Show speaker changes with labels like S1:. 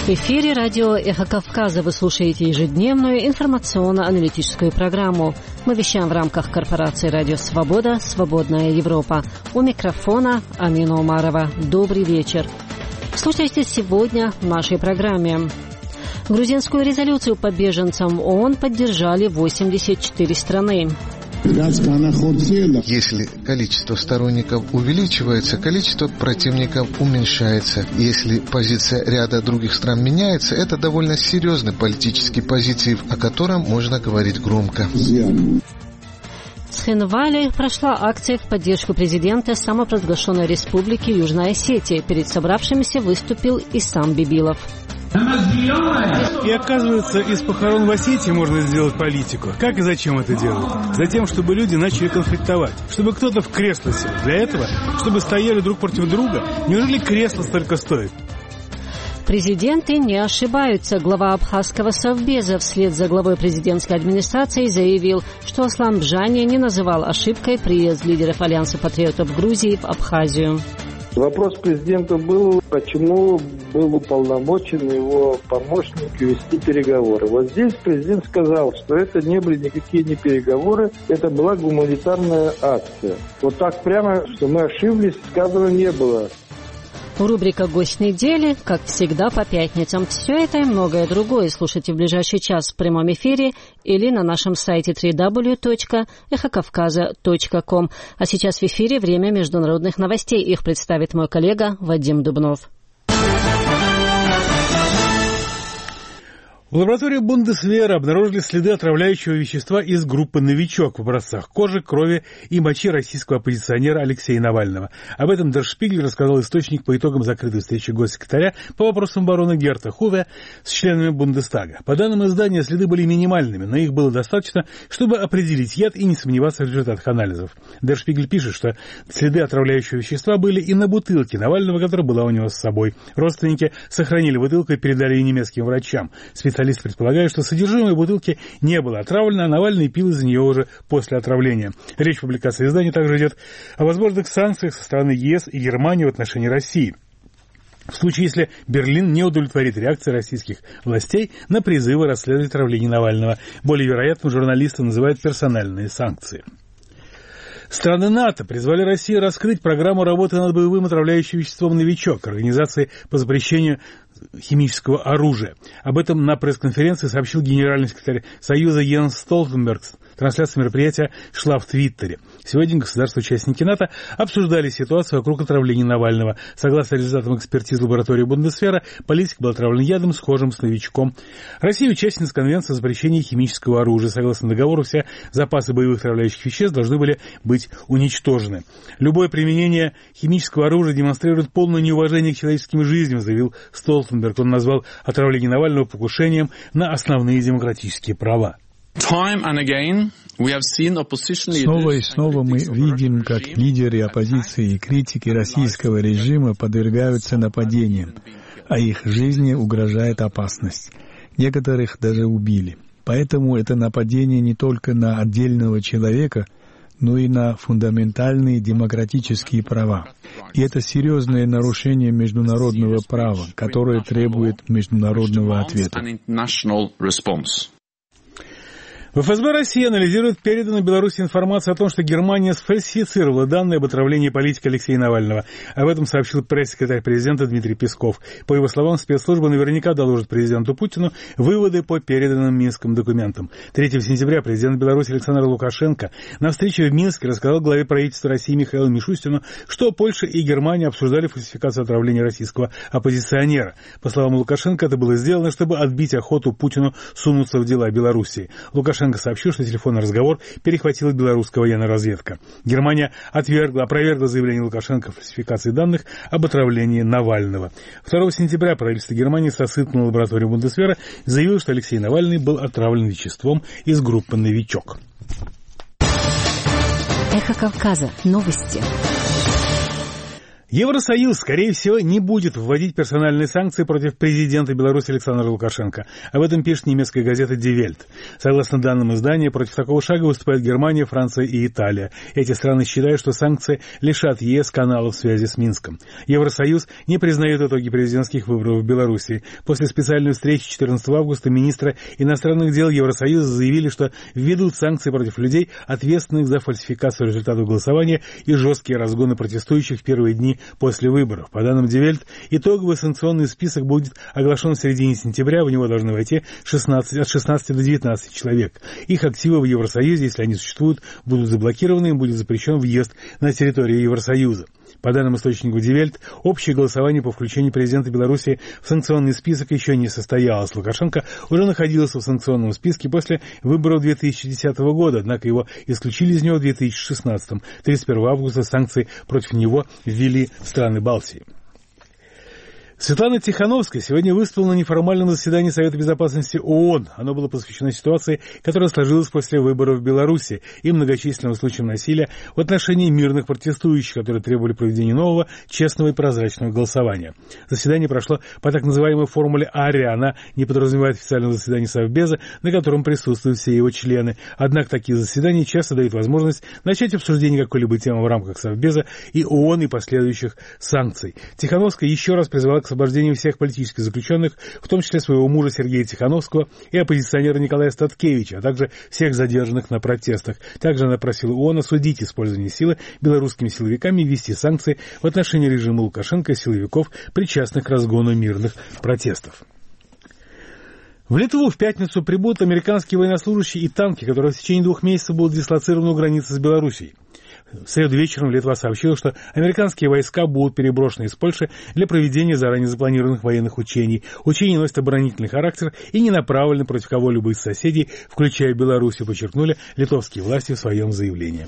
S1: В эфире радио «Эхо Кавказа». Вы слушаете ежедневную информационно-аналитическую программу. Мы вещаем в рамках корпорации «Радио Свобода», «Свободная Европа». У микрофона Амина Умарова. Добрый вечер. Слушайте сегодня в нашей программе. Грузинскую резолюцию по беженцам ООН поддержали 84 страны.
S2: Если количество сторонников увеличивается, количество противников уменьшается. Если позиция ряда других стран меняется, это довольно серьезный политический позитив, о котором можно говорить громко.
S1: В Цхинвале прошла акция в поддержку президента самопровозглашенной республики Южная Осетия. Перед собравшимися выступил и сам Бибилов.
S3: И оказывается, из похорон в Осетии можно сделать политику. Как и зачем это делают? Затем, чтобы люди начали конфликтовать. Чтобы кто-то в кресло сел. Для этого, чтобы стояли друг против друга. Неужели кресло столько стоит?
S1: Президенты не ошибаются. Глава Абхазского совбеза вслед за главой президентской администрации заявил, что Аслан Бжани не называл ошибкой приезд лидеров Альянса патриотов Грузии в Абхазию.
S4: Вопрос президента был, почему был уполномочен его помощник вести переговоры. Вот здесь президент сказал, что это не были никакие не переговоры, это была гуманитарная акция. Вот так прямо, что мы ошиблись, сказано не было.
S1: Рубрика «Гость недели», как всегда, по пятницам. Все это и многое другое слушайте в ближайший час в прямом эфире или на нашем сайте www.эхокавказа.ком. А сейчас в эфире время международных новостей. Их представит мой коллега Вадим Дубнов.
S3: В лаборатории Бундесвера обнаружили следы отравляющего вещества из группы «Новичок» в образцах кожи, крови и мочи российского оппозиционера Алексея Навального. Об этом Der Spiegel рассказал источник по итогам закрытой встречи госсекретаря по вопросам обороны Герта Хуве с членами Бундестага. По данным издания, следы были минимальными, но их было достаточно, чтобы определить яд и не сомневаться в результатах анализов. Der Spiegel пишет, что следы отравляющего вещества были и на бутылке Навального, которая была у него с собой. Родственники сохранили бутылку и передали ее немецким врачам. Специалисты предполагают, что содержимое бутылки не было отравлено, а Навальный пил из нее уже после отравления. Речь в публикации издания также идет о возможных санкциях со стороны ЕС и Германии в отношении России. В случае, если Берлин не удовлетворит реакции российских властей на призывы расследовать отравление Навального. Более вероятным журналисты называют персональные санкции. Страны НАТО призвали Россию раскрыть программу работы над боевым отравляющим веществом «Новичок» организации по запрещению химического оружия. Об этом на пресс-конференции сообщил генеральный секретарь Союза Йенс Столтенберг. Трансляция мероприятия шла в Твиттере. Сегодня государства-участники НАТО обсуждали ситуацию вокруг отравления Навального. Согласно результатам экспертизы лаборатории Бундесвера, политик был отравлен ядом, схожим с новичком. Россия участница Конвенции о запрещении химического оружия. Согласно договору, все запасы боевых отравляющих веществ должны были быть уничтожены. Любое применение химического оружия демонстрирует полное неуважение к человеческим жизням, заявил Столтенберг. Он назвал отравление Навального покушением на основные демократические права.
S5: Снова и снова мы видим, как лидеры оппозиции и критики российского режима подвергаются нападениям, а их жизни угрожает опасность. Некоторых даже убили. Поэтому это нападение не только на отдельного человека, но и на фундаментальные демократические права. И это серьезное нарушение международного права, которое требует международного ответа.
S3: В ФСБ России анализирует переданную Беларуси информацию о том, что Германия сфальсифицировала данные об отравлении политика Алексея Навального. Об этом сообщил пресс-секретарь президента Дмитрий Песков. По его словам, спецслужбы наверняка доложат президенту Путину выводы по переданным Минским документам. 3 сентября президент Беларуси Александр Лукашенко на встрече в Минске рассказал главе правительства России Михаилу Мишустину, что Польша и Германия обсуждали фальсификацию отравления российского оппозиционера. По словам Лукашенко, это было сделано, чтобы отбить охоту Путину сунуться в дела Белоруссии. Лукашенко сообщил, что телефонный разговор перехватила белорусская военная разведка. Германия опровергла заявление Лукашенко о фальсификации данных об отравлении Навального. 2 сентября правительство Германии со ссылкой на лабораторию Бундесвера заявило, что Алексей Навальный был отравлен веществом из группы «Новичок».
S1: Эхо Кавказа. Новости.
S3: Евросоюз, скорее всего, не будет вводить персональные санкции против президента Беларуси Александра Лукашенко. Об этом пишет немецкая газета Die Welt. Согласно данным издания, против такого шага выступают Германия, Франция и Италия. Эти страны считают, что санкции лишат ЕС каналов связи с Минском. Евросоюз не признает итоги президентских выборов в Беларуси. После специальной встречи 14 августа министры иностранных дел Евросоюза заявили, что введут санкции против людей, ответственных за фальсификацию результатов голосования и жесткие разгоны протестующих в первые дни после выборов. По данным Die Welt, итоговый санкционный список будет оглашен в середине сентября. В него должны войти от 16 до 19 человек. Их активы в Евросоюзе, если они существуют, будут заблокированы, им будет запрещен въезд на территорию Евросоюза. По данным источнику Die Welt, общее голосование по включению президента Беларуси в санкционный список еще не состоялось. Лукашенко уже находился в санкционном списке после выборов 2010 года, однако его исключили из него в 2016. 31 августа санкции против него ввели страны Балтии. Светлана Тихановская сегодня выступила на неформальном заседании Совета Безопасности ООН. Оно было посвящено ситуации, которая сложилась после выборов в Беларуси и многочисленным случаям насилия в отношении мирных протестующих, которые требовали проведения нового, честного и прозрачного голосования. Заседание прошло по так называемой формуле АРИА. Она не подразумевает официального заседания Совбеза, на котором присутствуют все его члены. Однако такие заседания часто дают возможность начать обсуждение какой-либо темы в рамках Совбеза и ООН и последующих санкций. Тихановская еще раз призвала к освобождению всех политических заключенных, в том числе своего мужа Сергея Тихановского и оппозиционера Николая Статкевича, а также всех задержанных на протестах. Также она просила ООН осудить использование силы белорусскими силовиками и ввести санкции в отношении режима Лукашенко и силовиков, причастных к разгону мирных протестов. В Литву в пятницу прибудут американские военнослужащие и танки, которые в течение 2 месяцев будут дислоцированы у границы с Белоруссией. В среду вечером Литва сообщила, что американские войска будут переброшены из Польши для проведения заранее запланированных военных учений. Учения носят оборонительный характер и не направлены против кого-либо из соседей, включая Белоруссию, подчеркнули литовские власти в своем заявлении.